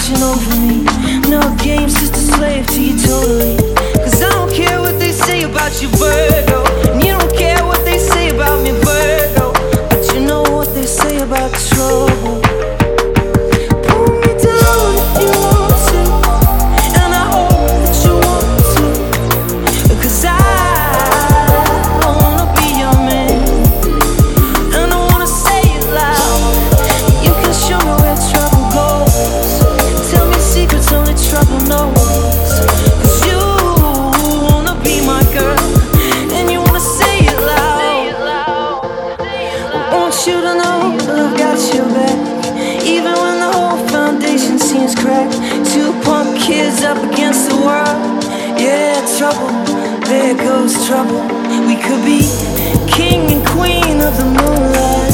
watching over me. No games, just a slave to you totally. Cause I don't care what they say about you, Virgo, and you don't care what they say about me, Virgo. But you know what they say about trouble. Pull me down if you want to, and I hope that you want to. Cause I wanna be your man, and I wanna say it loud. You can show me where trouble goes. Tell me secrets only trouble knows. Cause you wanna be my girl, and you wanna say it loud. I want you to know that I've got your back, even when the whole foundation seems cracked. Two punk kids up against the world. Yeah, trouble, there goes trouble. We could be king and queen of the moonlight.